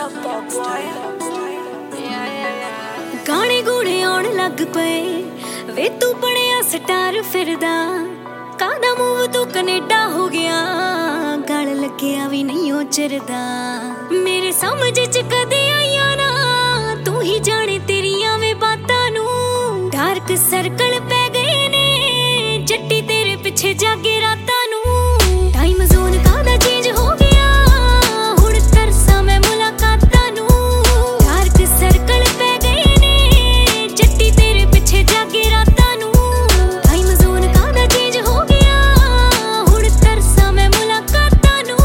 गाने गूने आउण लग पे वे तू बनिया स्टार फिरदा कादा मूव तू कनेडा हो गया गल लग्या भी नहीं ओ चिरदा मेरे समझ च कदे आईया ना तू ही जाने तेरिया वे बातां नू डार्क सर्कल पै गए ने जट्टी तेरे पिछे जागे रातां नू टाइम जोन कादा चेंज हो गया हुण तरसा मैं मुलाकातां नू डार्क सर्कल पै गए ने जट्टी तेरे पिछे जागे रातां नू टाइम जोन कादा चेंज हो गया हुण तरसा मैं मुलाकातां नू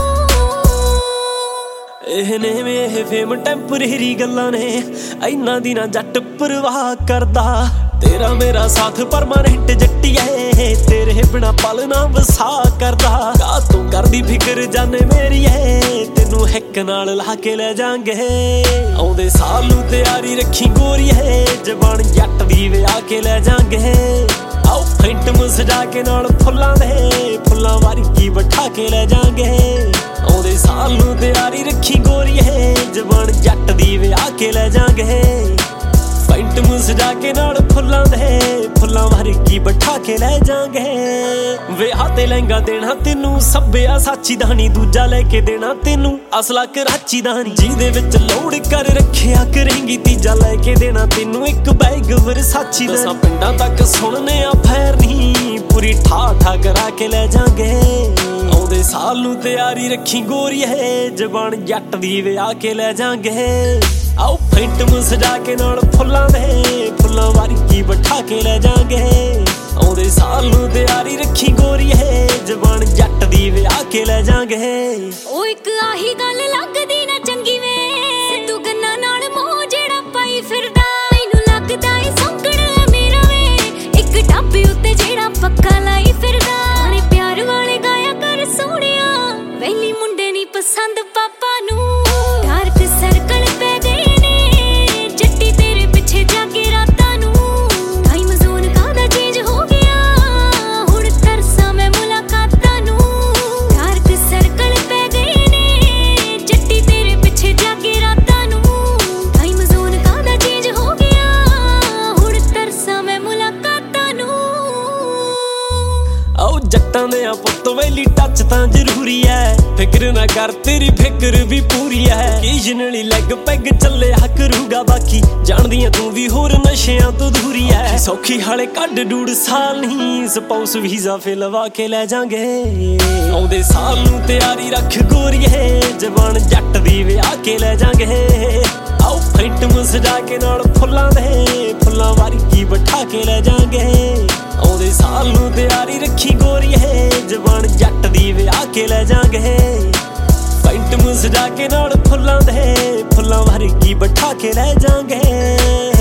ਇਹਨੇ ਵੇ ਫੇਮ ਟੈਂਪਰੇਰੀ ਗੱਲਾਂ ਨੇ ਇੰਨਾ ਦੀ ਨਾ ਜੱਟ ਪਰਵਾਹ ਕਰਦਾ तेरा मेरा साथ परमानेंट जट्टिए तेरे बिना पल ना वसा करदा का तू करदी फिक्र जाने मेरी है तेनू हिक नाल ला के ले जांगे आउंदे साल नू तैयारी रखी गोरीए जवान जट दी विआह के ले जांगे आओ फेंट सजा के नाल फुल्लां दे फुल्लां वर्गी बैठा के ले जांगे आउंदे साल नू तैयारी रखी गोरीए जवान जट दी विआह के ले जांगे पेंट सजा के नाल फुल्लां दे फुल्लां वर्गी बैठा के ले जांगे विआह ते लहंगा देना तेनू सब्बिया साची दानी दूजा लेके देना तेनू असला कराची दानी जिहदे विच लोड कर रखिया करेंगी तीजा लेके देना तेनू एक बैग वरसाची दा पिंडां तक सुनने आ फैर नी पूरी ठा ठा करा के ले जांगे आउंदे साल नू तैयारी रखी गोरीए जवान जट दी विआह के ले जांगे आओ फेंट सजा के नाल फुल्लां दे फुल्लां वर्गी बैठा के ले जांगे आउंदे साल नू तैयारी रखी गोरीए जवान जट दी विआह के ले जांगे ओ एक आही गल लगदी ना चंगी वे सिद्धू गन्ना नाल मोह जेड़ा पाई फिरदा मैनू लगदा ए सौंकण मेरा वे एक ढाबे उत्ते जेड़ा पक्का लाई फिरदा गाने प्यार वाले गाया कर सोहणिया वैली मुंडे नी पसंद पापा नू डार्क सर्कल पै गए ने जट्टी तेरे पिछे जागे रातां नू टाइम जोन कादा चेंज हो गया हुण तरसा मैं मुलाकातां नू डार्क सर्कल पै गए ने जट्टी तेरे पिछे जागे रातां नू टाइम जोन कादा चेंज हो गया हुण तरसा मैं मुलाकातां नू आओ जट्टां दे आ पुत्त वैली टच तां जरूरी है फिक्र ना कर तेरी फिक्र भी पूरी है ओकेजनली लैग पैग चलिया करूगा बाकी जानदियां तू भी होर नशियां तो दूरी है सौखी हाले कड्ड डूड साल नहीं स्पाउस वीजा फिर लवा के ले जांगे आउंदे साल नू तैयारी रख गोरीए जवान जट दी विआह के ले जांगे आओ फेंट सजा के नाल फुल्लां दे फुल्लां वर्गी बैठा के ले जांगे आउंदे साल नू तैयारी रखी गोरीए जवान जट दी विआह के ले जांगे पेंट सजा के नाल फुल्लां दे फुल्लां वर्गी बैठा के ले जांगे।